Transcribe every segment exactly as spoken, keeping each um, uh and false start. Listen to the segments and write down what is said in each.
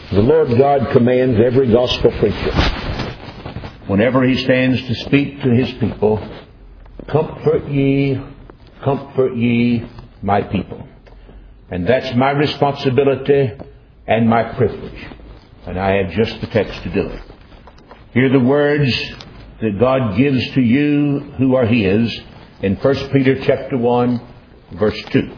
The Lord God commands every gospel preacher, whenever he stands to speak to his people, comfort ye, comfort ye, my people. And that's my responsibility and my privilege. And I have just the text to do it. Hear the words that God gives to you who are His in First Peter chapter one, verse two.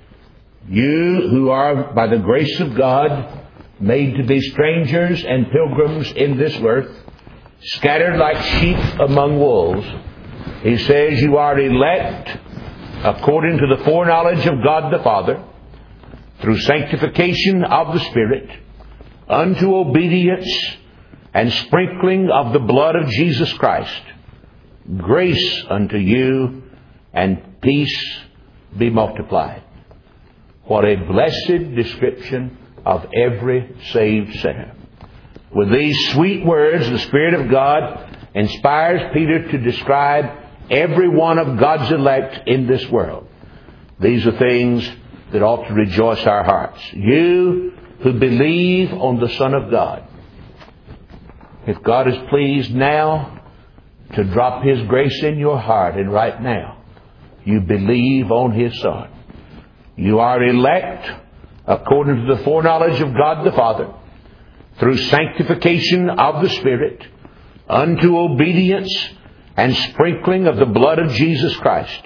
You who are by the grace of God made to be strangers and pilgrims in this earth, scattered like sheep among wolves, he says you are elect according to the foreknowledge of God the Father, through sanctification of the Spirit, unto obedience and sprinkling of the blood of Jesus Christ. Grace unto you and peace be multiplied. What a blessed description of every saved sinner. With these sweet words, the Spirit of God inspires Peter to describe every one of God's elect in this world. These are things that ought to rejoice our hearts. You who believe on the Son of God. If God is pleased now to drop His grace in your heart, and right now you believe on His Son, you are elect according to the foreknowledge of God the Father, through sanctification of the Spirit, unto obedience and sprinkling of the blood of Jesus Christ.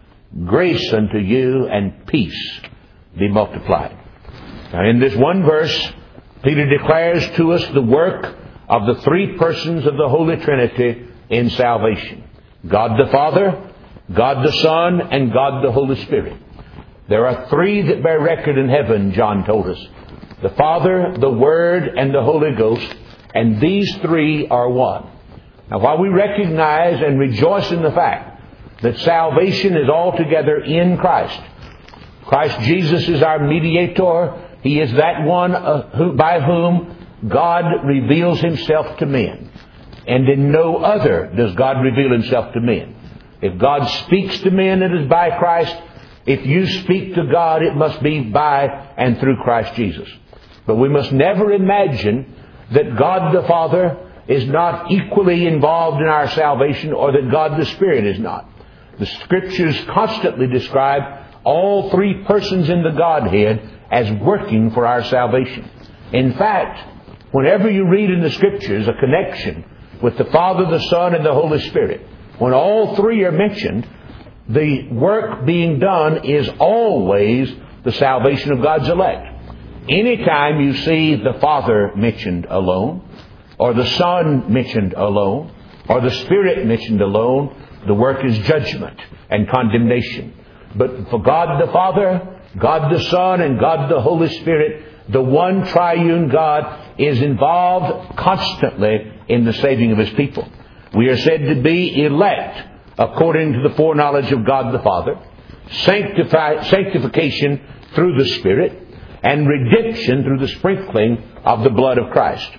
Grace unto you and peace be multiplied. Now in this one verse, Peter declares to us the work of the three persons of the Holy Trinity in salvation. God the Father, God the Son, and God the Holy Spirit. There are three that bear record in heaven, John told us. The Father, the Word, and the Holy Ghost. And these three are one. Now while we recognize and rejoice in the fact that salvation is altogether in Christ, Christ Jesus is our mediator. He is that one uh, who, by whom God reveals Himself to men. And in no other does God reveal Himself to men. If God speaks to men, it is by Christ. If you speak to God, it must be by and through Christ Jesus. But we must never imagine that God the Father is not equally involved in our salvation, or that God the Spirit is not. The Scriptures constantly describe all three persons in the Godhead as working for our salvation. In fact, whenever you read in the Scriptures a connection with the Father, the Son, and the Holy Spirit, when all three are mentioned, the work being done is always the salvation of God's elect. Anytime you see the Father mentioned alone, or the Son mentioned alone, or the Spirit mentioned alone, the work is judgment and condemnation. But for God the Father, God the Son, and God the Holy Spirit, the one triune God is involved constantly in the saving of His people. We are said to be elect according to the foreknowledge of God the Father, sanctify, sanctification through the Spirit, and redemption through the sprinkling of the blood of Christ.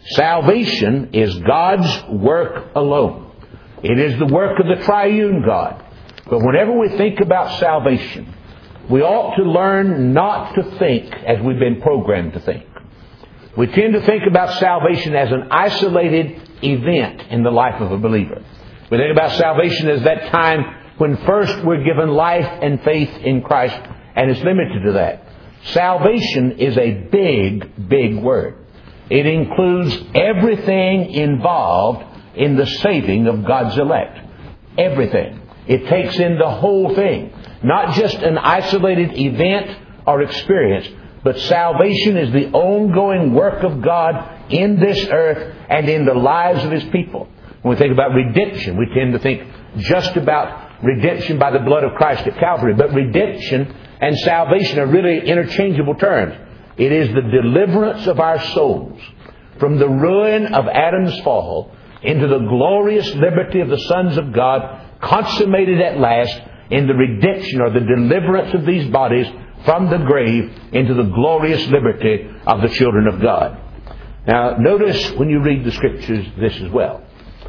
Salvation is God's work alone. It is the work of the triune God. But whenever we think about salvation, we ought to learn not to think as we've been programmed to think. We tend to think about salvation as an isolated event in the life of a believer. We think about salvation as that time when first we're given life and faith in Christ, and it's limited to that. Salvation is a big, big word. It includes everything involved in the saving of God's elect. Everything. It takes in the whole thing. Not just an isolated event or experience, but salvation is the ongoing work of God in this earth and in the lives of His people. When we think about redemption, we tend to think just about redemption by the blood of Christ at Calvary. But redemption and salvation are really interchangeable terms. It is the deliverance of our souls from the ruin of Adam's fall into the glorious liberty of the sons of God, consummated at last in the redemption or the deliverance of these bodies from the grave into the glorious liberty of the children of God. Now, notice when you read the Scriptures this as well.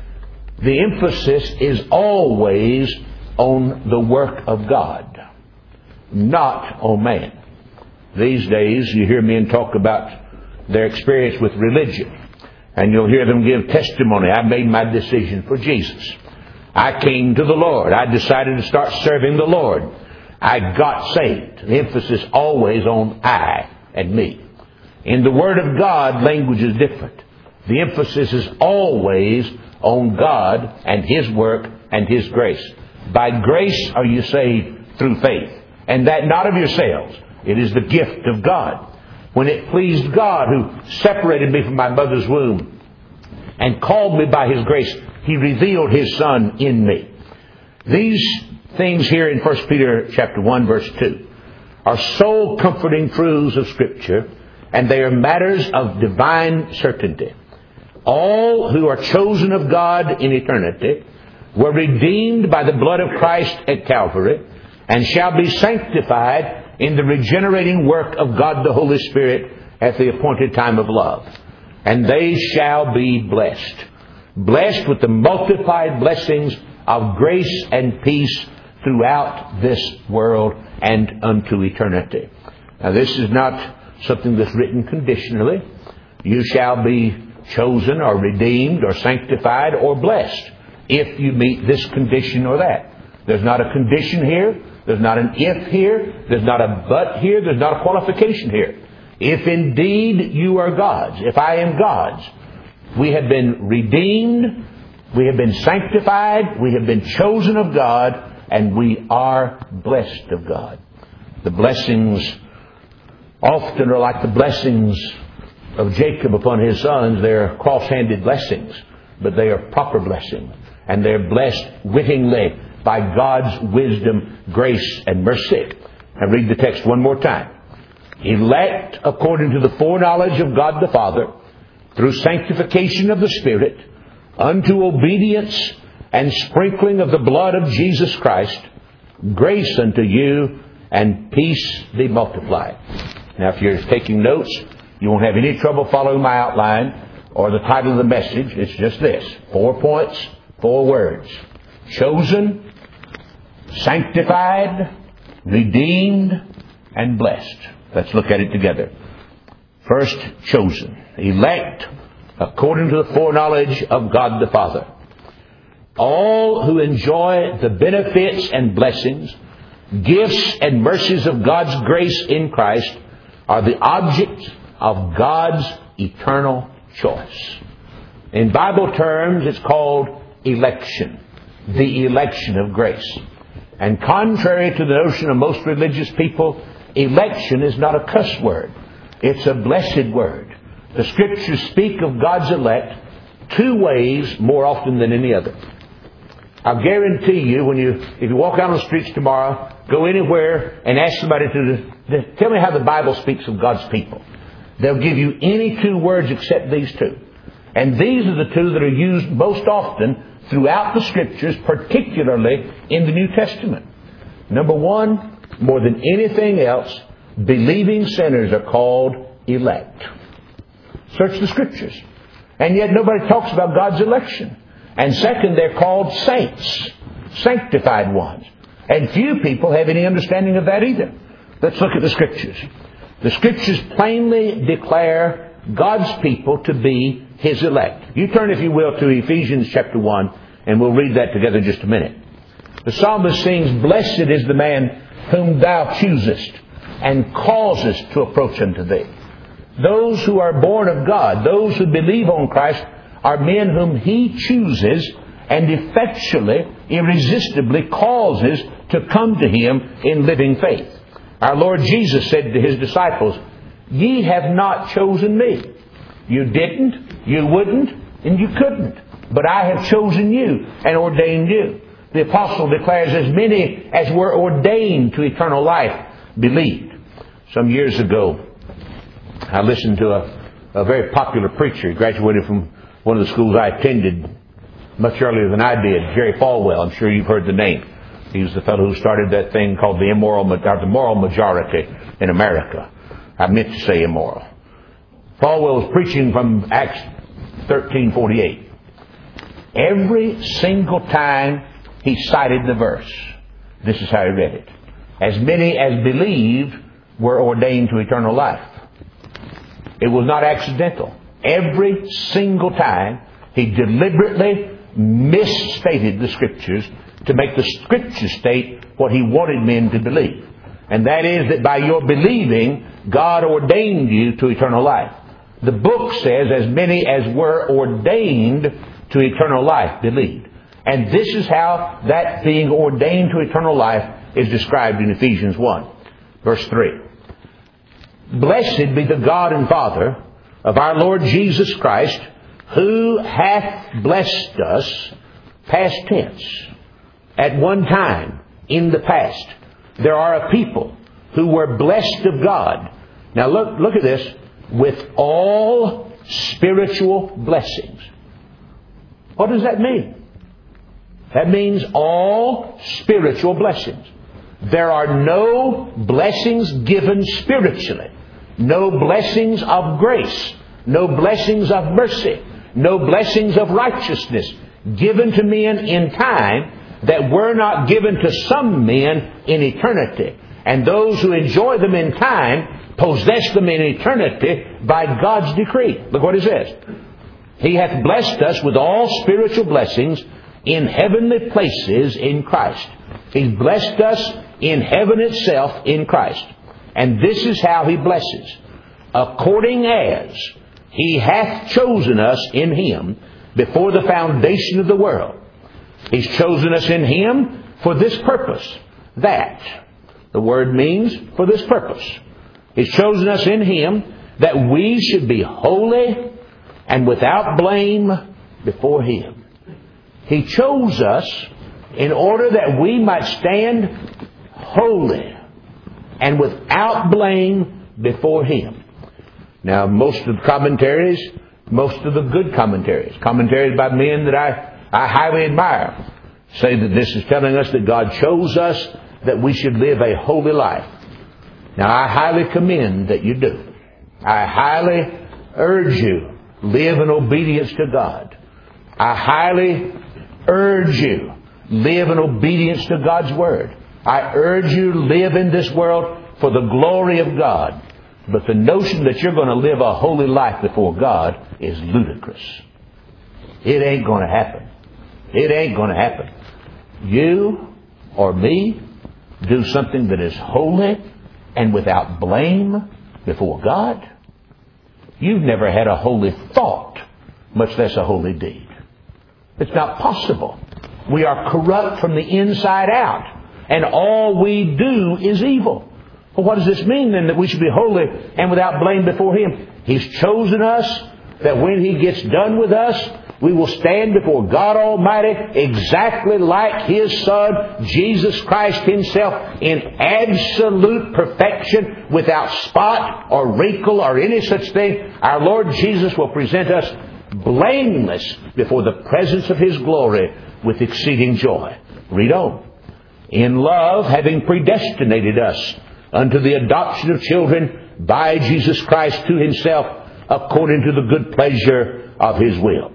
The emphasis is always on the work of God, not on man. These days you hear men talk about their experience with religion. And you'll hear them give testimony. I made my decision for Jesus. I came to the Lord. I decided to start serving the Lord. I got saved. The emphasis always on I and me. In the Word of God, language is different. The emphasis is always on God and His work and His grace. By grace are you saved through faith. And that not of yourselves. It is the gift of God. When it pleased God, who separated me from my mother's womb and called me by His grace, He revealed His Son in me. These things here in First Peter chapter one, verse two, are soul comforting truths of Scripture, and they are matters of divine certainty. All who are chosen of God in eternity were redeemed by the blood of Christ at Calvary, and shall be sanctified in the regenerating work of God the Holy Spirit at the appointed time of love. And they shall be blessed. Blessed with the multiplied blessings of grace and peace throughout this world and unto eternity. Now, this is not something that's written conditionally. You shall be chosen or redeemed or sanctified or blessed if you meet this condition or that. There's not a condition here. There's not an if here. There's not a but here. There's not a qualification here. If indeed you are God's, if I am God's, we have been redeemed, we have been sanctified, we have been chosen of God, and we are blessed of God. The blessings often are like the blessings of Jacob upon his sons. They're cross-handed blessings, but they are proper blessings. And they're blessed wittingly by God's wisdom, grace, and mercy. Now read the text one more time. Elect according to the foreknowledge of God the Father, through sanctification of the Spirit, unto obedience and sprinkling of the blood of Jesus Christ, grace unto you and peace be multiplied. Now if you're taking notes, you won't have any trouble following my outline or the title of the message. It's just this. Four points, four words. Chosen, sanctified, redeemed, and blessed. Let's look at it together. First, chosen. Elect according to the foreknowledge of God the Father. All who enjoy the benefits and blessings, gifts and mercies of God's grace in Christ are the object of God's eternal choice. In Bible terms, it's called election. The election of grace. And contrary to the notion of most religious people, election is not a cuss word. It's a blessed word. The Scriptures speak of God's elect two ways more often than any other. I'll guarantee you, when you, if you walk out on the streets tomorrow, go anywhere and ask somebody to, to tell me how the Bible speaks of God's people. They'll give you any two words except these two. And these are the two that are used most often throughout the Scriptures, particularly in the New Testament. Number one, more than anything else, believing sinners are called elect. Search the Scriptures. And yet nobody talks about God's election. And second, they're called saints, sanctified ones. And few people have any understanding of that either. Let's look at the Scriptures. The Scriptures plainly declare God's people to be His elect. You turn, if you will, to Ephesians chapter one, and we'll read that together in just a minute. The psalmist sings, "Blessed is the man whom thou choosest and causest to approach unto thee." Those who are born of God, those who believe on Christ, are men whom He chooses and effectually, irresistibly causes to come to Him in living faith. Our Lord Jesus said to His disciples, "Ye have not chosen me." You didn't, you wouldn't, and you couldn't. But I have chosen you and ordained you. The apostle declares, as many as were ordained to eternal life believed. Some years ago, I listened to a, a very popular preacher. He graduated from one of the schools I attended much earlier than I did, Jerry Falwell. I'm sure you've heard the name. He was the fellow who started that thing called the immoral, or the moral majority in America. I meant to say immoral. Falwell was preaching from Acts thirteen forty-eight. Every single time he cited the verse, this is how he read it. As many as believed were ordained to eternal life. It was not accidental. Every single time he deliberately misstated the Scriptures to make the Scriptures state what he wanted men to believe. And that is that by your believing, God ordained you to eternal life. The book says, as many as were ordained to eternal life believed. And this is how that being ordained to eternal life is described in Ephesians one, verse three. Blessed be the God and Father of our Lord Jesus Christ, who hath blessed us, past tense, at one time, in the past. There are a people who were blessed of God. Now look, look at this. With all spiritual blessings. What does that mean? That means all spiritual blessings. There are no blessings given spiritually. No blessings of grace. No blessings of mercy. No blessings of righteousness given to men in time that were not given to some men in eternity. And those who enjoy them in time possess them in eternity by God's decree. Look what he says. He hath blessed us with all spiritual blessings in heavenly places in Christ. He's blessed us in heaven itself in Christ. And this is how he blesses. According as he hath chosen us in him before the foundation of the world. He's chosen us in him for this purpose. That. The word means for this purpose. He's chosen us in him that we should be holy and without blame before him. He chose us in order that we might stand holy and without blame before him. Now, most of the commentaries, most of the good commentaries, commentaries by men that I, I highly admire, say that this is telling us that God chose us that we should live a holy life. Now, I highly commend that you do. I highly urge you, live in obedience to God. I highly urge you, live in obedience to God's Word. I urge you, live in this world for the glory of God. But the notion that you're going to live a holy life before God is ludicrous. It ain't going to happen. It ain't going to happen. You or me do something that is holy and without blame before God. You've never had a holy thought, much less a holy deed. It's not possible. We are corrupt from the inside out, and all we do is evil. Well, what does this mean then, that we should be holy and without blame before him? He's chosen us that when he gets done with us, we will stand before God Almighty exactly like his Son, Jesus Christ himself, in absolute perfection, without spot or wrinkle or any such thing. Our Lord Jesus will present us blameless before the presence of his glory with exceeding joy. Read on. In love, having predestinated us unto the adoption of children by Jesus Christ to himself, according to the good pleasure of his will.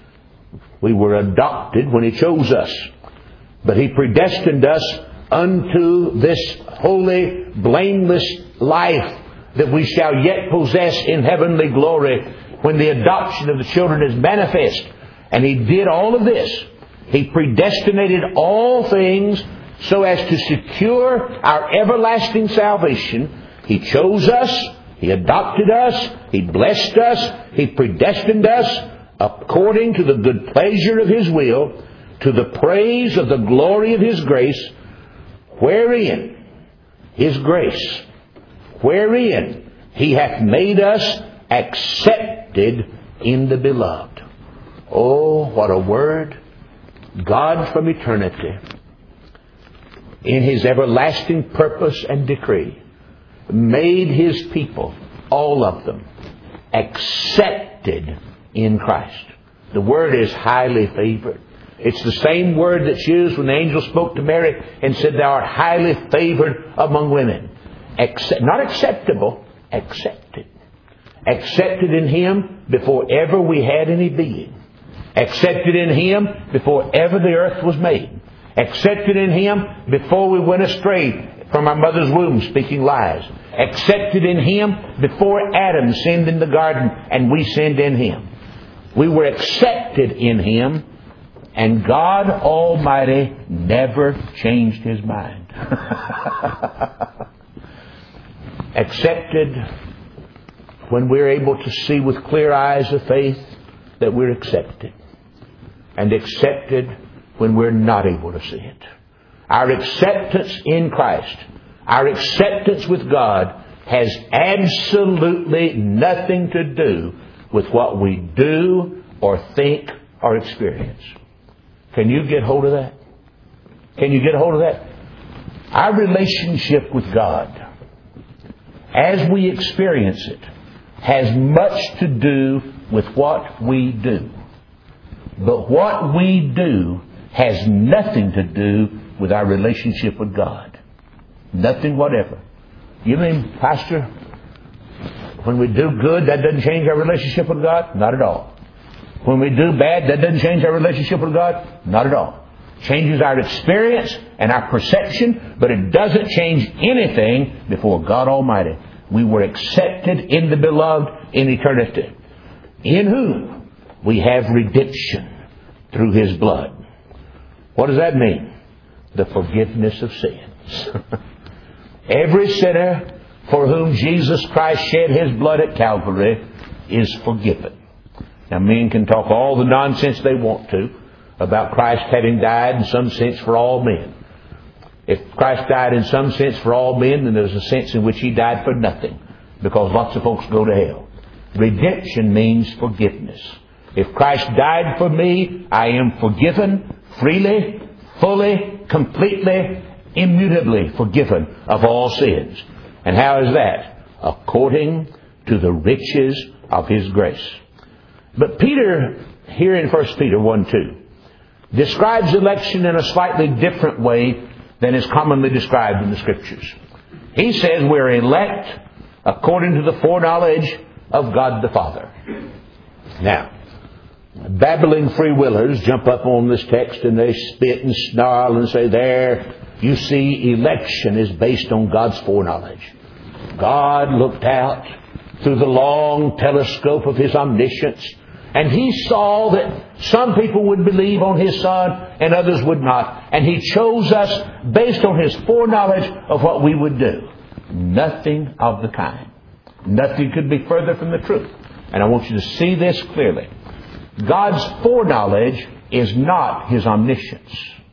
We were adopted when he chose us, but he predestined us unto this holy, blameless life that we shall yet possess in heavenly glory when the adoption of the children is manifest. And he did all of this. He predestinated all things so as to secure our everlasting salvation. He chose us. He adopted us. He blessed us. He predestined us according to the good pleasure of his will, to the praise of the glory of his grace, wherein his grace, wherein he hath made us accepted in the beloved. Oh, what a word. God from eternity, in his everlasting purpose and decree, made his people, all of them, accepted in Christ. The word is highly favored. It's the same word that's used when the angel spoke to Mary and said, "Thou art highly favored among women." Accept, not acceptable, accepted. Accepted in him before ever we had any being. Accepted in him before ever the earth was made. Accepted in him before we went astray from our mother's womb speaking lies. Accepted in Him before Adam sinned in the garden and we sinned in him. We were accepted in Him, and God Almighty never changed His mind. Accepted when we're able to see with clear eyes of faith that we're accepted. And accepted when we're not able to see it. Our acceptance in Christ, our acceptance with God, has absolutely nothing to do with what we do or think or experience. Can you get hold of that? Can you get hold of that? Our relationship with God, as we experience it, has much to do with what we do. But what we do has nothing to do with our relationship with God. Nothing whatever. You mean, Pastor, when we do good, that doesn't change our relationship with God? Not at all. When we do bad, that doesn't change our relationship with God? Not at all. Changes our experience and our perception, but it doesn't change anything before God Almighty. We were accepted in the Beloved in eternity, in whom we have redemption through His blood. What does that mean? The forgiveness of sins. Every sinner for whom Jesus Christ shed His blood at Calvary is forgiven. Now, men can talk all the nonsense they want to about Christ having died in some sense for all men. If Christ died in some sense for all men, then there's a sense in which He died for nothing, because lots of folks go to hell. Redemption means forgiveness. If Christ died for me, I am forgiven freely, fully, completely, immutably forgiven of all sins. And how is that? According to the riches of His grace. But Peter, here in First Peter one two, describes election in a slightly different way than is commonly described in the Scriptures. He says we're elect according to the foreknowledge of God the Father. Now, babbling free-willers jump up on this text and they spit and snarl and say, there, you see, election is based on God's foreknowledge. God looked out through the long telescope of His omniscience, and He saw that some people would believe on His Son and others would not. And He chose us based on His foreknowledge of what we would do. Nothing of the kind. Nothing could be further from the truth. And I want you to see this clearly. God's foreknowledge is not His omniscience.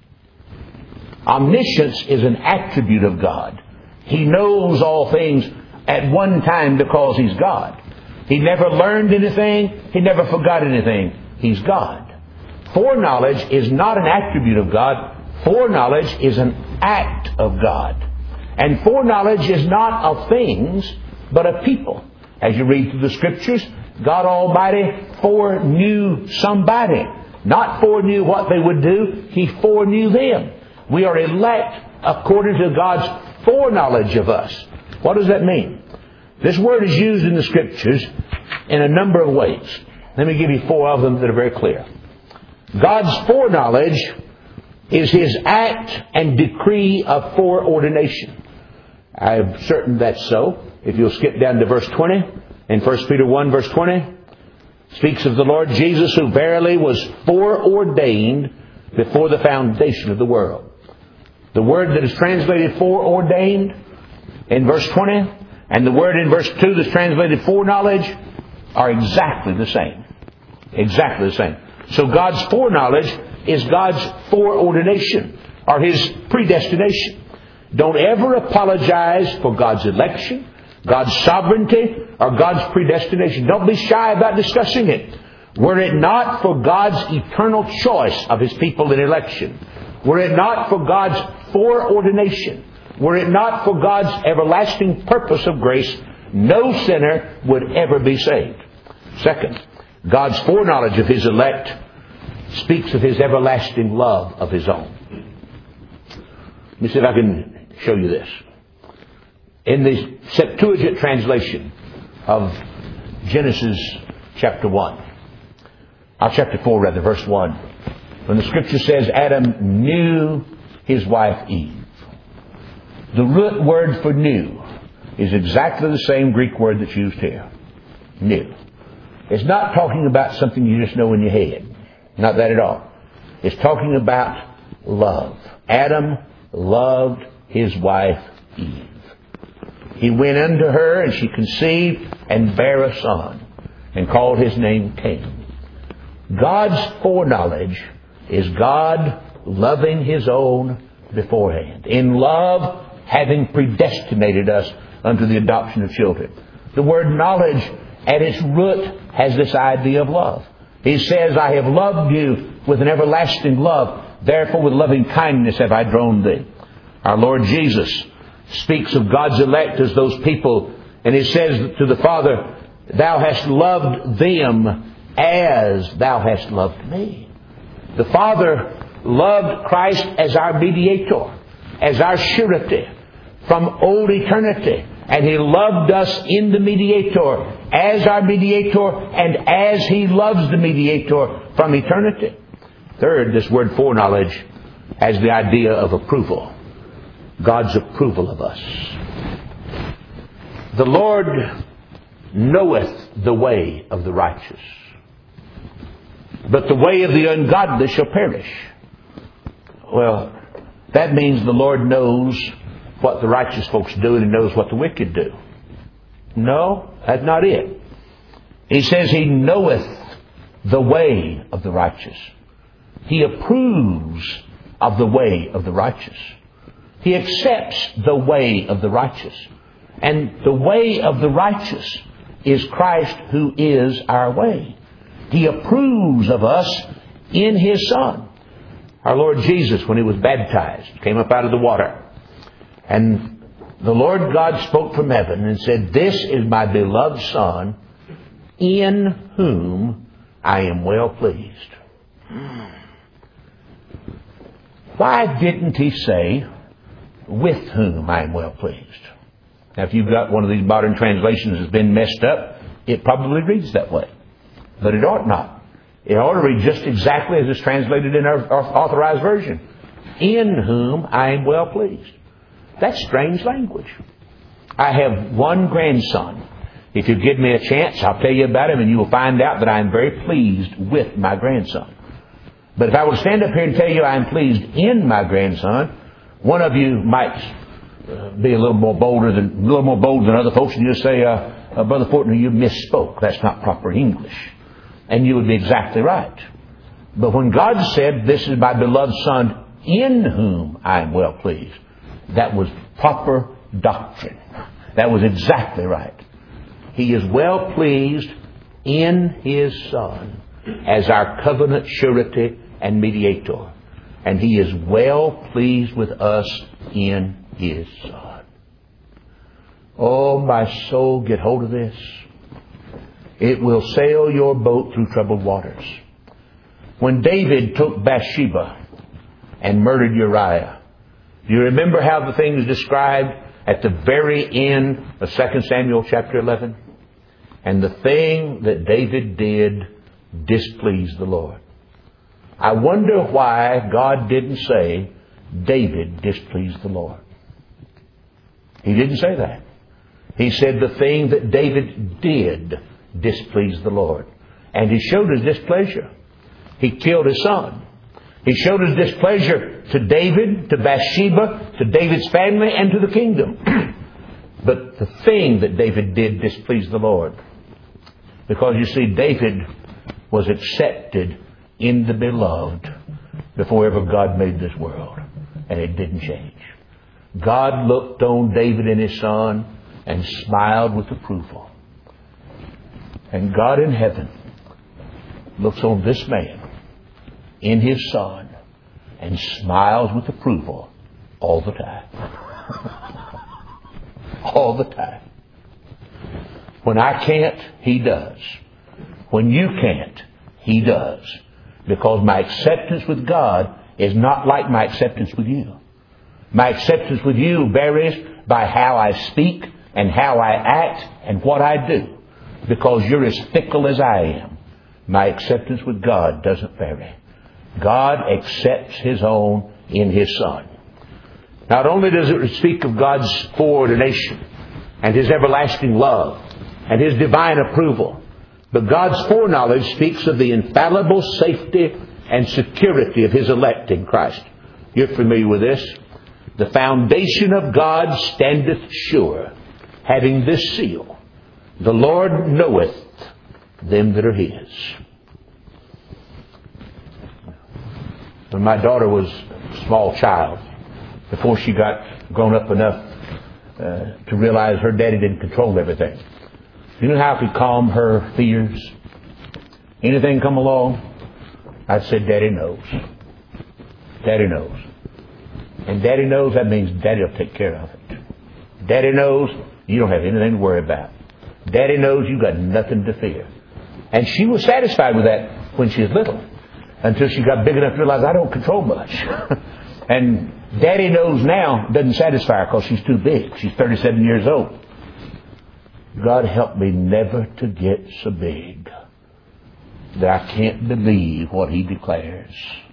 Omniscience is an attribute of God. He knows all things at one time because He's God. He never learned anything. He never forgot anything. He's God. Foreknowledge is not an attribute of God. Foreknowledge is an act of God. And foreknowledge is not of things, but of people. As you read through the Scriptures, God Almighty foreknew somebody. Not foreknew what they would do. He foreknew them. We are elect according to God's foreknowledge of us. What does that mean? This word is used in the Scriptures in a number of ways. Let me give you four of them that are very clear. God's foreknowledge is His act and decree of foreordination. I am certain that's so. If you'll skip down to verse twenty, in First Peter one verse twenty, speaks of the Lord Jesus, who verily was foreordained before the foundation of the world. The word that is translated foreordained in verse twenty and the word in verse two that's translated foreknowledge are exactly the same. Exactly the same. So God's foreknowledge is God's foreordination, or His predestination. Don't ever apologize for God's election, God's sovereignty, or God's predestination. Don't be shy about discussing it. Were it not for God's eternal choice of His people in election, were it not for God's foreordination, were it not for God's everlasting purpose of grace, no sinner would ever be saved. Second, God's foreknowledge of His elect speaks of His everlasting love of His own. Let me see if I can show you this. In the Septuagint translation of Genesis chapter one, or chapter four rather, verse one, when the Scripture says Adam knew his wife Eve. The root word for new is exactly the same Greek word that's used here. New. It's not talking about something you just know in your head. Not that at all. It's talking about love. Adam loved his wife Eve. He went unto her, and she conceived and bare a son, and called his name Cain. God's foreknowledge is God loving His own beforehand. In love, having predestinated us unto the adoption of children. The word knowledge at its root has this idea of love. He says, I have loved you with an everlasting love. Therefore with loving kindness have I drawn thee. Our Lord Jesus speaks of God's elect as those people, and He says to the Father, Thou hast loved them as Thou hast loved me. The Father loved Christ as our mediator, as our surety from old eternity. And He loved us in the mediator, as our mediator, and as He loves the mediator from eternity. Third, this word foreknowledge has the idea of approval. God's approval of us. The Lord knoweth the way of the righteous, but the way of the ungodly shall perish. Well, that means the Lord knows what the righteous folks do and He knows what the wicked do. No, that's not it. He says He knoweth the way of the righteous. He approves of the way of the righteous. He accepts the way of the righteous. And the way of the righteous is Christ, who is our way. He approves of us in His Son. Our Lord Jesus, when He was baptized, came up out of the water. And the Lord God spoke from heaven and said, This is my beloved Son, in whom I am well pleased. Why didn't He say, with whom I am well pleased? Now, if you've got one of these modern translations that's been messed up, it probably reads that way. But it ought not. It ought to read just exactly as it's translated in our, our authorized version. In whom I am well pleased. That's strange language. I have one grandson. If you give me a chance, I'll tell you about him, and you will find out that I am very pleased with my grandson. But if I were to stand up here and tell you I am pleased in my grandson, one of you might uh, be a little more bolder than a little more bold than other folks, and you'd say, uh, uh, Brother Fortner, you misspoke. That's not proper English. And you would be exactly right. But when God said, This is my beloved Son, in whom I am well pleased, that was proper doctrine. That was exactly right. He is well pleased in His Son as our covenant surety and mediator. And He is well pleased with us in His Son. Oh, my soul, get hold of this. It will sail your boat through troubled waters. When David took Bathsheba and murdered Uriah, do you remember how the thing is described at the very end of Second Samuel chapter eleven? And the thing that David did displeased the Lord. I wonder why God didn't say David displeased the Lord. He didn't say that. He said the thing that David did displeased the Lord. And He showed His displeasure. He killed his son. He showed His displeasure to David, to Bathsheba, to David's family, and to the kingdom. But the thing that David did displeased the Lord. Because you see, David was accepted in the beloved before ever God made this world. And it didn't change. God looked on David and his son and smiled with approval. And God in heaven looks on this man in his son and smiles with approval all the time. All the time. When I can't, He does. When you can't, He does. Because my acceptance with God is not like my acceptance with you. My acceptance with you varies by how I speak and how I act and what I do. Because you're as fickle as I am. My acceptance with God doesn't vary. God accepts His own in His Son. Not only does it speak of God's foreordination and His everlasting love and His divine approval, but God's foreknowledge speaks of the infallible safety and security of His elect in Christ. You're familiar with this. The foundation of God standeth sure, having this seal: the Lord knoweth them that are His. When my daughter was a small child, before she got grown up enough uh, to realize her daddy didn't control everything, you know how I could calm her fears? Anything come along, I said, Daddy knows. Daddy knows. And Daddy knows, that means Daddy will take care of it. Daddy knows you don't have anything to worry about. Daddy knows you got nothing to fear. And she was satisfied with that when she was little, until she got big enough to realize I don't control much. And Daddy knows now doesn't satisfy her because she's too big. She's thirty-seven years old. God help me never to get so big that I can't believe what He declares.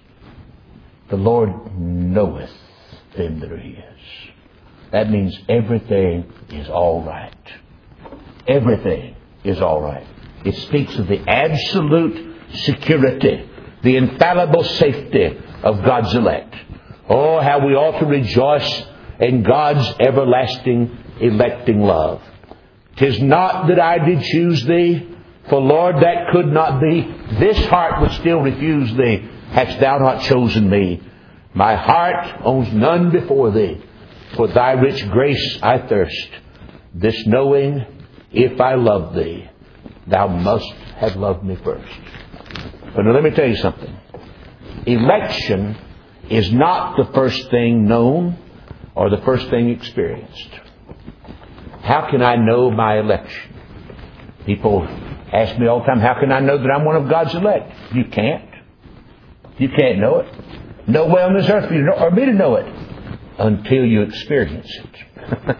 The Lord knoweth them that are His. That means everything is all right. Everything is all right. It speaks of the absolute security, the infallible safety of God's elect. Oh, how we ought to rejoice in God's everlasting electing love. 'Tis not that I did choose thee, for Lord, that could not be. This heart would still refuse thee, hadst thou not chosen me. My heart owns none before thee. For thy rich grace I thirst. This knowing, if I love thee, thou must have loved me first. But now let me tell you something. Election is not the first thing known or the first thing experienced. How can I know my election? People ask me all the time, how can I know that I'm one of God's elect? You can't. You can't know it. No way on this earth for you to know, or me to know it, until you experience it.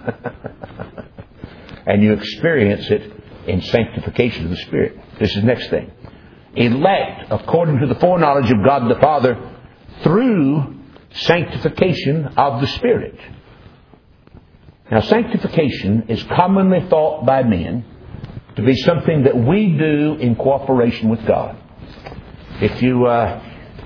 And you experience it in sanctification of the Spirit. This is the next thing. Elect according to the foreknowledge of God the Father through sanctification of the Spirit. Now, sanctification is commonly thought by men to be something that we do in cooperation with God. If you, uh,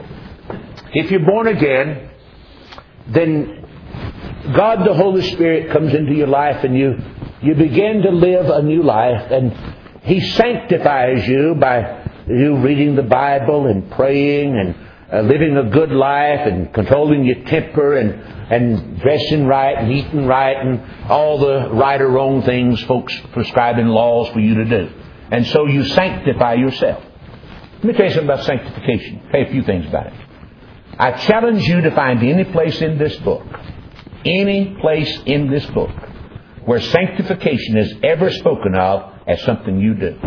if you're born again, then God the Holy Spirit comes into your life and you, you begin to live a new life, and He sanctifies you by you reading the Bible and praying and uh, living a good life and controlling your temper and, and dressing right and eating right and all the right or wrong things folks prescribing laws for you to do. And so you sanctify yourself. Let me tell you something about sanctification. Tell you a few things about it. I challenge you to find any place in this book, any place in this book, where sanctification is ever spoken of as something you do,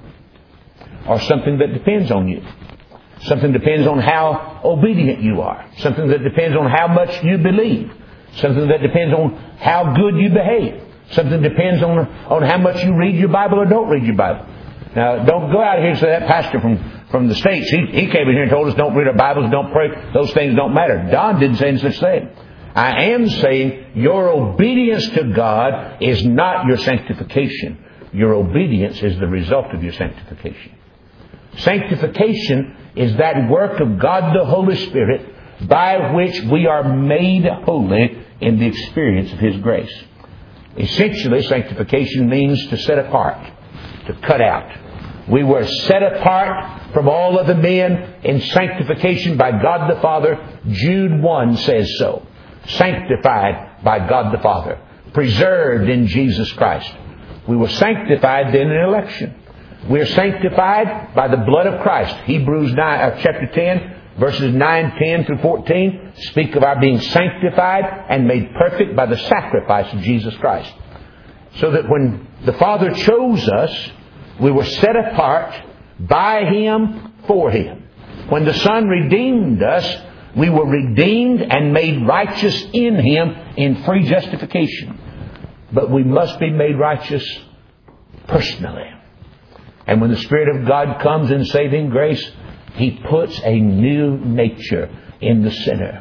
or something that depends on you. Something depends on how obedient you are. Something that depends on how much you believe. Something that depends on how good you behave. Something that depends on, on how much you read your Bible or don't read your Bible. Now, don't go out here and say that pastor from, from the States, he, he came in here and told us don't read our Bibles, don't pray. Those things don't matter. Don didn't say any such thing. I am saying your obedience to God is not your sanctification. Your obedience is the result of your sanctification. Sanctification is that work of God the Holy Spirit by which we are made holy in the experience of His grace. Essentially, sanctification means to set apart, to cut out. We were set apart from all other men in sanctification by God the Father. Jude one says so. Sanctified by God the Father. Preserved in Jesus Christ. We were sanctified then in election. We are sanctified by the blood of Christ. Hebrews nine, uh, chapter ten, verses nine, ten through fourteen speak of our being sanctified and made perfect by the sacrifice of Jesus Christ. So that when the Father chose us, we were set apart by Him for Him. When the Son redeemed us, we were redeemed and made righteous in Him in free justification. But we must be made righteous personally. And when the Spirit of God comes in saving grace, He puts a new nature in the sinner.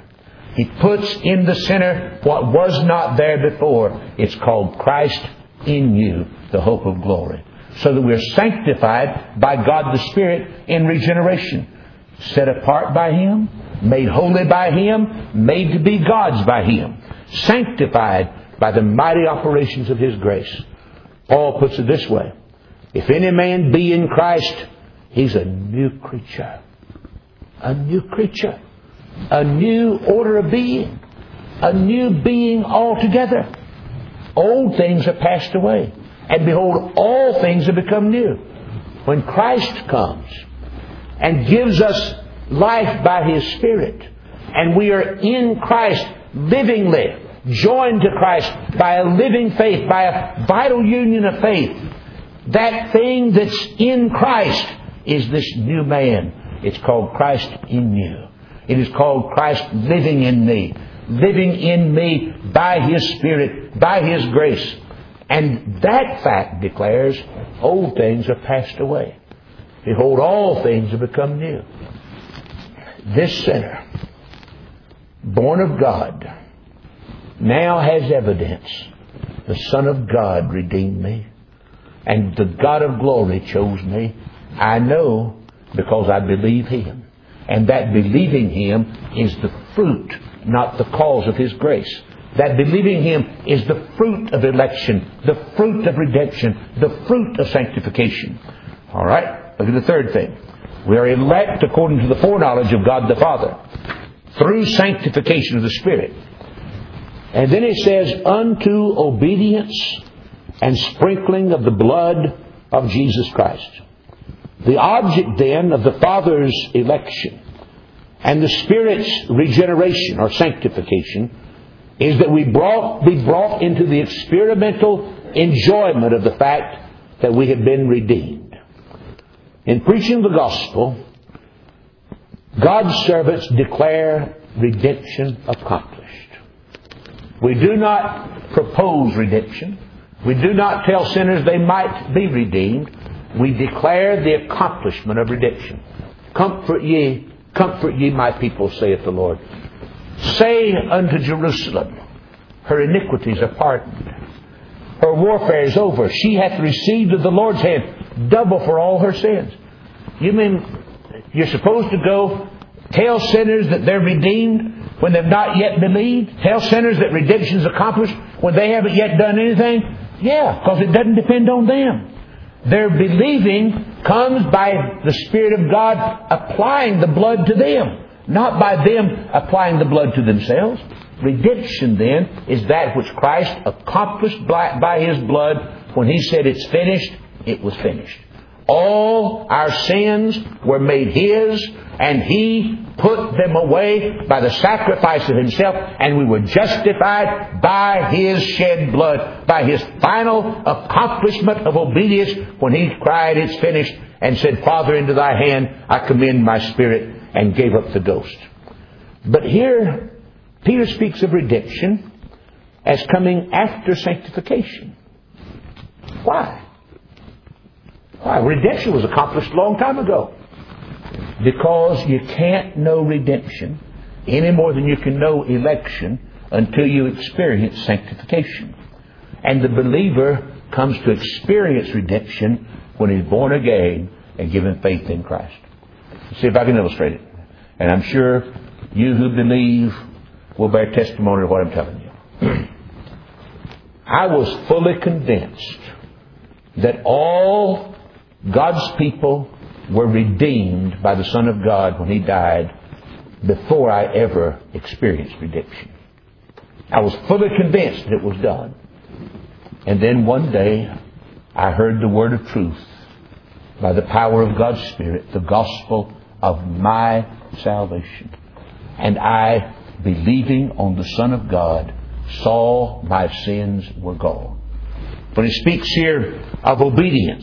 He puts in the center what was not there before. It's called Christ in you, the hope of glory. So that we're sanctified by God the Spirit in regeneration. Set apart by Him, made holy by Him, made to be God's by Him. Sanctified by the mighty operations of His grace. Paul puts it this way. If any man be in Christ, he's a new creature. A new creature. A new order of being. A new being altogether. Old things are passed away. And behold, all things have become new. When Christ comes and gives us life by His Spirit, and we are in Christ livingly, joined to Christ by a living faith, by a vital union of faith, that thing that's in Christ is this new man. It's called Christ in you. It is called Christ living in me. Living in me by His Spirit, by His grace. And that fact declares, old things are passed away. Behold, all things have become new. This sinner, born of God, now has evidence. The Son of God redeemed me. And the God of glory chose me. I know because I believe Him. And that believing Him is the fruit, not the cause of His grace. That believing Him is the fruit of election, the fruit of redemption, the fruit of sanctification. All right, look at the third thing. We are elect according to the foreknowledge of God the Father through sanctification of the Spirit. And then it says, unto obedience and sprinkling of the blood of Jesus Christ. The object then of the Father's election and the Spirit's regeneration or sanctification is that we brought, be brought into the experimental enjoyment of the fact that we have been redeemed. In preaching the gospel, God's servants declare redemption accomplished. We do not propose redemption. We do not tell sinners they might be redeemed. We declare the accomplishment of redemption. Comfort ye, comfort ye, my people, saith the Lord. Say unto Jerusalem, her iniquities are pardoned. Her warfare is over. She hath received of the Lord's hand double for all her sins. You mean you're supposed to go tell sinners that they're redeemed when they've not yet believed? Tell sinners that redemption's accomplished when they haven't yet done anything? Yeah, because it doesn't depend on them. Their believing comes by the Spirit of God applying the blood to them, not by them applying the blood to themselves. Redemption, then, is that which Christ accomplished by His blood. When He said it's finished, it was finished. All our sins were made His, and He put them away by the sacrifice of Himself, and we were justified by His shed blood, by His final accomplishment of obedience when He cried, it's finished, and said, Father, into Thy hand I commend my spirit, and gave up the ghost. But here, Peter speaks of redemption as coming after sanctification. Why? Why? Redemption was accomplished a long time ago. Because you can't know redemption any more than you can know election until you experience sanctification. And the believer comes to experience redemption when he's born again and given faith in Christ. Let's see if I can illustrate it. And I'm sure you who believe will bear testimony to what I'm telling you. I was fully convinced that all God's people were redeemed by the Son of God when He died before I ever experienced redemption. I was fully convinced that it was done. And then one day I heard the word of truth by the power of God's Spirit, the gospel of my salvation. And I, believing on the Son of God, saw my sins were gone. But it speaks here of obedience.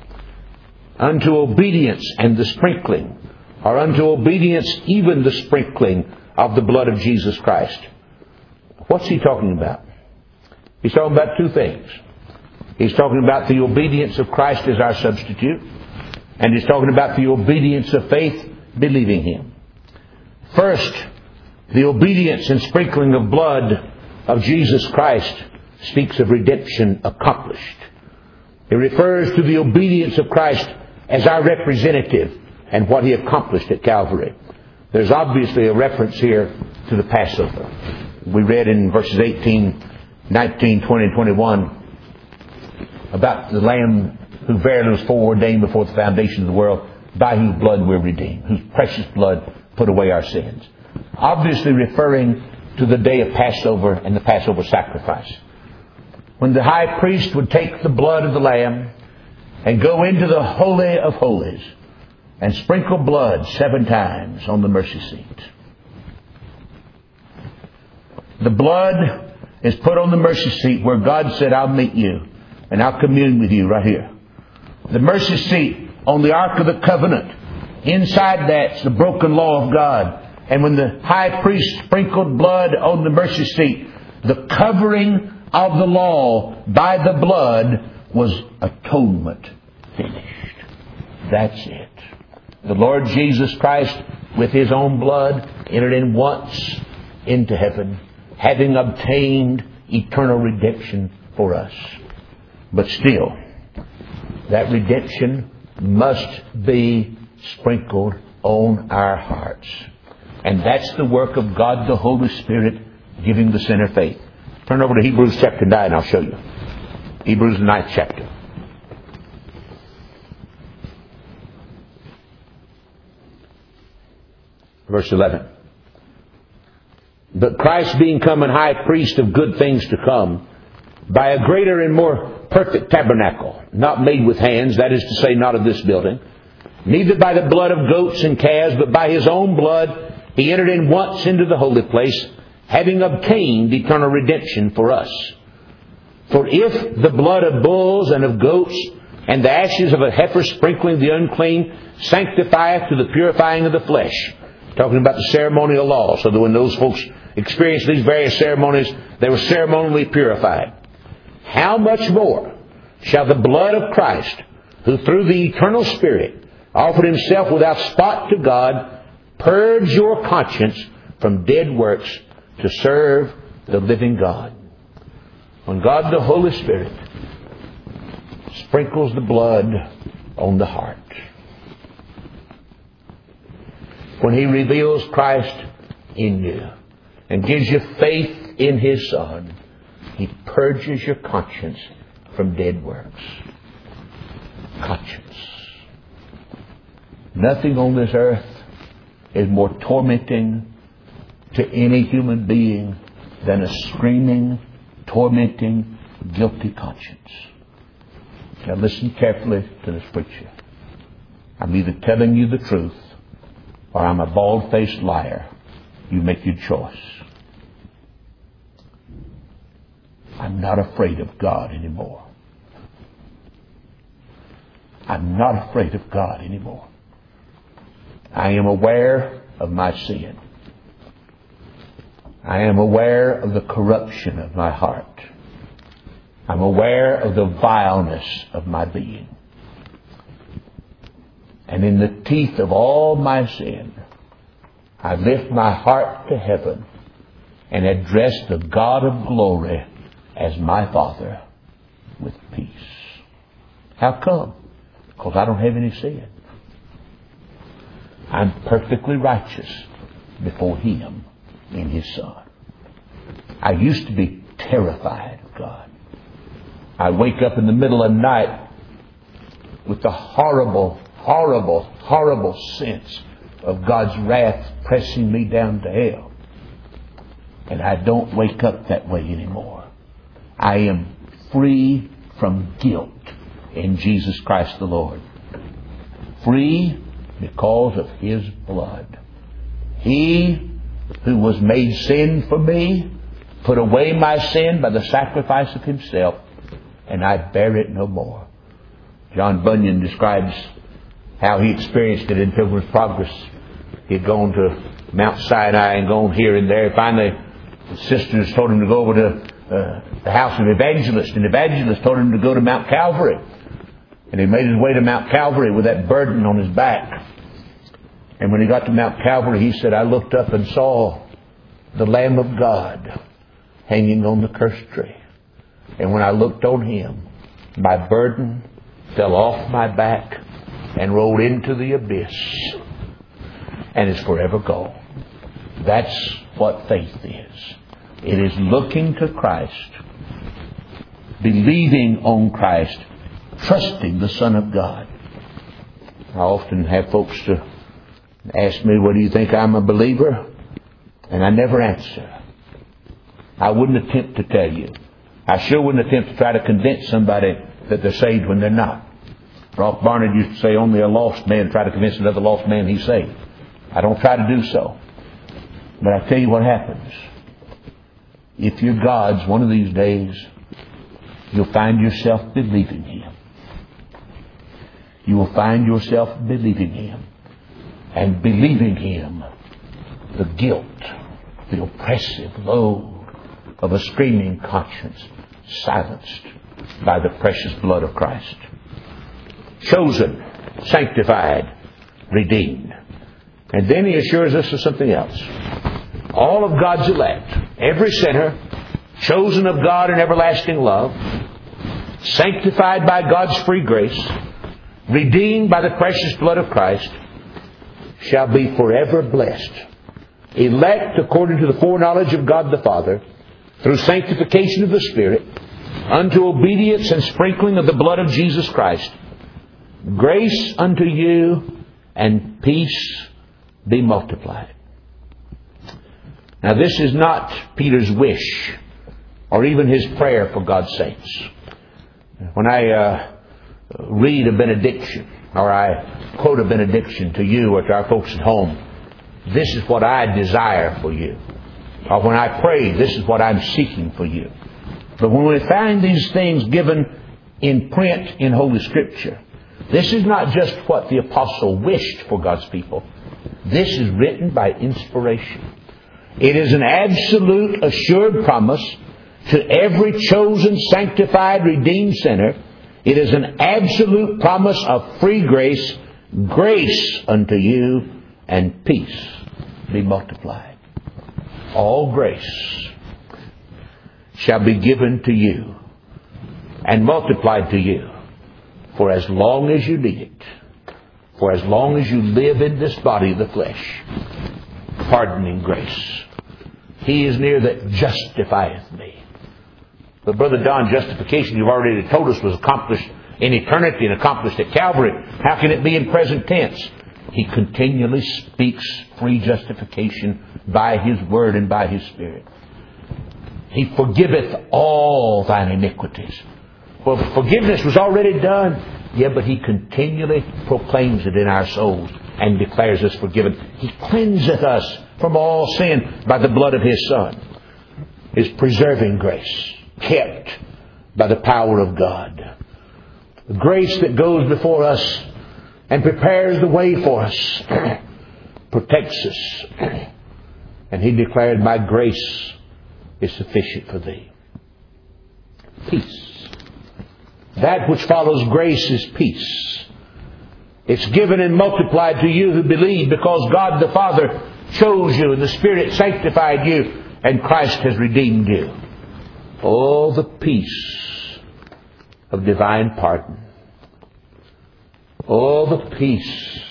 Unto obedience and the sprinkling, or unto obedience even the sprinkling of the blood of Jesus Christ. What's he talking about? He's talking about two things. He's talking about the obedience of Christ as our substitute, and he's talking about the obedience of faith, believing Him. First, The obedience and sprinkling of blood of Jesus Christ speaks of redemption accomplished. It refers to the obedience of Christ as our representative and what He accomplished at Calvary. There's obviously a reference here to the Passover. We read in verses eighteen, nineteen, twenty, and twenty-one about the Lamb who verily was foreordained before the foundation of the world, by whose blood we're redeemed, whose precious blood put away our sins. Obviously referring to the day of Passover and the Passover sacrifice. When the high priest would take the blood of the Lamb and go into the Holy of Holies and sprinkle blood seven times on the mercy seat. The blood is put on the mercy seat where God said, I'll meet you and I'll commune with you right here. The mercy seat on the Ark of the Covenant. Inside that's the broken law of God. And when the high priest sprinkled blood on the mercy seat, the covering of the law by the blood was atonement finished. That's it. The Lord Jesus Christ, with His own blood, entered in once into heaven, having obtained eternal redemption for us. But still, that redemption must be sprinkled on our hearts. And that's the work of God the Holy Spirit giving the sinner faith. Turn over to Hebrews chapter nine, I'll show you. Hebrews the ninth chapter. Verse eleven. But Christ being come an high priest of good things to come, by a greater and more perfect tabernacle, not made with hands, that is to say, not of this building, neither by the blood of goats and calves, but by His own blood, He entered in once into the holy place, having obtained eternal redemption for us. For if the blood of bulls and of goats and the ashes of a heifer sprinkling the unclean sanctifieth to the purifying of the flesh, talking about the ceremonial law, so that when those folks experienced these various ceremonies, they were ceremonially purified. How much more shall the blood of Christ, who through the eternal Spirit offered Himself without spot to God, purge your conscience from dead works to serve the living God. When God the Holy Spirit sprinkles the blood on the heart, when He reveals Christ in you and gives you faith in His Son, He purges your conscience from dead works. Conscience. Nothing on this earth is more tormenting to any human being than a screaming, tormenting, guilty conscience. Now listen carefully to this preacher. I'm either telling you the truth or I'm a bald-faced liar. You make your choice. I'm not afraid of God anymore. I'm not afraid of God anymore. I am aware of my sin. I am aware of the corruption of my heart. I'm aware of the vileness of my being. And in the teeth of all my sin, I lift my heart to heaven and address the God of glory as my Father with peace. How come? Because I don't have any sin. I'm perfectly righteous before Him in His Son. I used to be terrified of God. I wake up in the middle of the night with the horrible, horrible, horrible sense of God's wrath pressing me down to hell. And I don't wake up that way anymore. I am free from guilt in Jesus Christ the Lord. Free because of His blood. He who was made sin for me put away my sin by the sacrifice of Himself, and I bear it no more. John Bunyan describes how he experienced it in Pilgrim's Progress. He had gone to Mount Sinai and gone here and there. Finally, the sisters told him to go over to uh, the house of Evangelist, and Evangelist told him to go to Mount Calvary. And he made his way to Mount Calvary with that burden on his back. And when he got to Mount Calvary, he said, I looked up and saw the Lamb of God hanging on the cursed tree. And when I looked on Him, my burden fell off my back and rolled into the abyss and is forever gone. That's what faith is. It is looking to Christ, believing on Christ, trusting the Son of God. I often have folks to ask me, "Well, do you think I'm a believer?" And I never answer. I wouldn't attempt to tell you. I sure wouldn't attempt to try to convince somebody that they're saved when they're not. Ralph Barnard used to say, "Only a lost man try to convince another lost man he's saved." I don't try to do so. But I tell you what happens. If you're God's, one of these days, you'll find yourself believing Him. You will find yourself believing Him. And believing Him, the guilt, the oppressive load of a screaming conscience silenced by the precious blood of Christ. Chosen, sanctified, redeemed. And then He assures us of something else. All of God's elect, every sinner, chosen of God in everlasting love, sanctified by God's free grace, redeemed by the precious blood of Christ, shall be forever blessed. Elect according to the foreknowledge of God the Father, through sanctification of the Spirit, unto obedience and sprinkling of the blood of Jesus Christ. Grace unto you and peace be multiplied. Now this is not Peter's wish or even his prayer for God's saints. When I uh, read a benediction or I quote a benediction to you or to our folks at home, this is what I desire for you. Or when I pray, this is what I'm seeking for you. But when we find these things given in print in Holy Scripture, this is not just what the apostle wished for God's people. This is written by inspiration. It is an absolute, assured promise to every chosen, sanctified, redeemed sinner. It is an absolute promise of free grace, grace unto you, and peace be multiplied. All grace shall be given to you and multiplied to you for as long as you need it, for as long as you live in this body of the flesh. Pardoning grace. He is near that justifieth me. But Brother Don, justification you've already told us was accomplished in eternity and accomplished at Calvary. How can it be in present tense? He continually speaks free justification by His Word and by His Spirit. He forgiveth all thine iniquities. Well, forgiveness was already done. Yeah, but He continually proclaims it in our souls and declares us forgiven. He cleanseth us from all sin by the blood of His Son. His preserving grace, kept by the power of God. The grace that goes before us and prepares the way for us, protects us. And He declared, my grace is sufficient for thee. Peace. That which follows grace is peace. It's given and multiplied to you who believe, because God the Father chose you and the Spirit sanctified you and Christ has redeemed you. Oh, the peace of divine pardon. Oh, the peace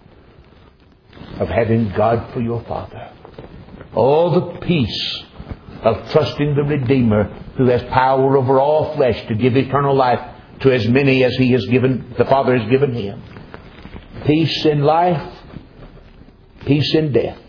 of having God for your Father. Oh, the peace of trusting the Redeemer who has power over all flesh to give eternal life to as many as He has given, the Father has given Him. Peace in life, peace in death.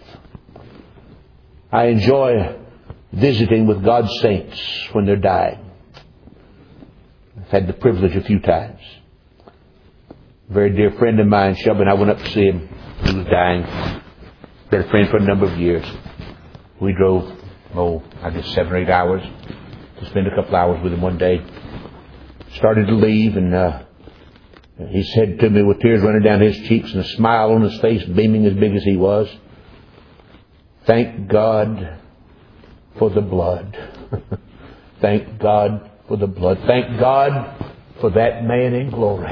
I enjoy visiting with God's saints when they're dying. I've had the privilege a few times. A very dear friend of mine, Shelby, and I went up to see him. He was dying. Been a friend for a number of years. We drove, oh, I guess seven or eight hours to spend a couple hours with him one day. Started to leave, and uh, he said to me with tears running down his cheeks and a smile on his face beaming as big as he was, thank God for the blood. Thank God for the blood. Thank God for that man in glory.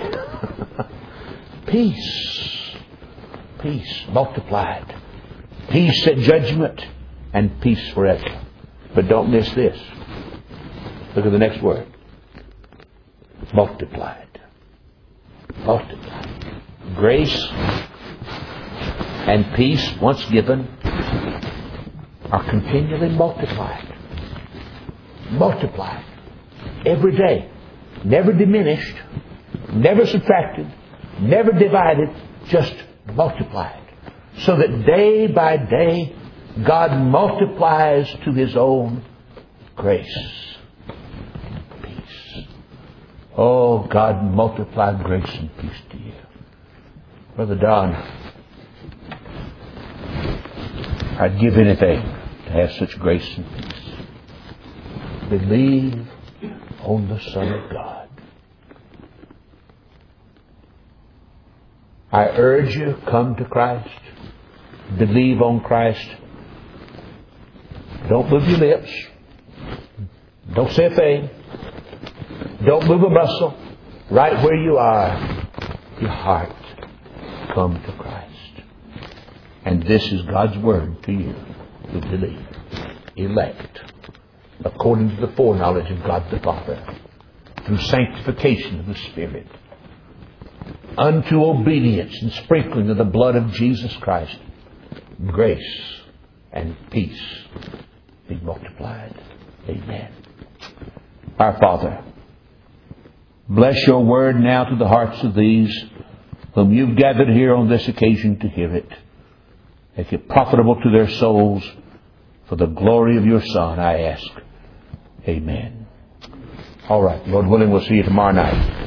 Peace. Peace multiplied. Peace at judgment. and peace forever. But don't miss this. Look at the next word. Multiplied. Multiplied. Grace and peace, once given, are continually multiplied. Multiplied. Every day. Never diminished. Never subtracted. Never divided. Just multiplied. So that day by day, God multiplies to His own grace. Peace. Oh, God multiply grace and peace to you. Brother Don, I'd give anything to have such grace and peace. Believe on the Son of God. I urge you, come to Christ. Believe on Christ. Don't move your lips. Don't say a thing. Don't move a muscle. Right where you are, your heart, come to Christ. And this is God's word to you who believe. Elect, according to the foreknowledge of God the Father, through sanctification of the Spirit, unto obedience and sprinkling of the blood of Jesus Christ, grace and peace be multiplied. Amen. Our Father, bless your word now to the hearts of these whom you've gathered here on this occasion to hear it. Make it profitable to their souls for the glory of your Son, I ask. Amen. All right. Lord willing, we'll see you tomorrow night.